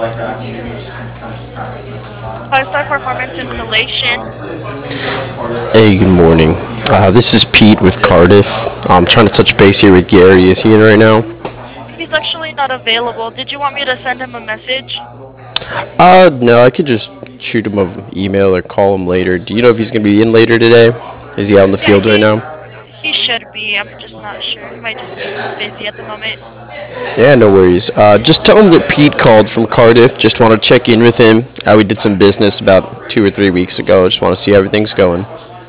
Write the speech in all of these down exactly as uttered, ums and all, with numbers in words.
Five-star performance installation. Hey, good morning. Uh, this is Pete with Cardiff. I'm trying to touch base here with Gary. Is he in right now? He's actually not available. Did you want me to send him a message? Uh, no, I could just shoot him an email or call him later. Do you know if he's going to be in later today? Is he out in the Yeah, field right he now? he should be. I'm just not sure. He might just be busy at the moment. Yeah, no worries. Uh, just tell him that Pete called from Cardiff. Just want to check in with him. Uh, we did some business about two or three weeks ago. Just want to see how everything's going.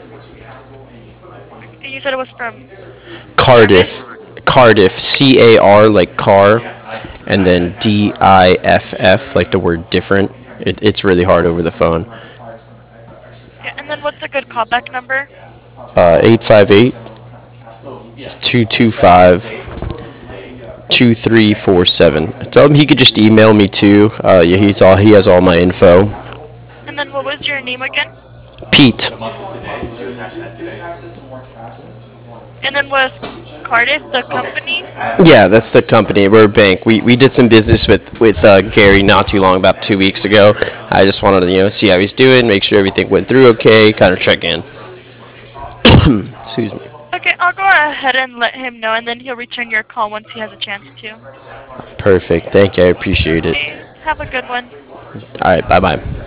You said it was from Cardiff? Cardiff. Cardiff. C A R like car, and then D I F F like the word different. It, it's really hard over the phone. Yeah, and then what's a good callback number? Uh, eight five eight two two five two three four seven. Tell him he could just email me too. Uh, yeah, he's all he has all my info. And then what was your name again? Pete. And then was Cardiff the company? Yeah, that's the company. We're a bank. We we did some business with with uh, Gary not too long, about two weeks ago. I just wanted to you know see how he's doing, make sure everything went through okay, kind of check in. Excuse me. Okay, I'll go ahead and let him know, and then he'll return your call once he has a chance to. Perfect. Thank you. I appreciate it. Okay, have a good one. All right. Bye bye.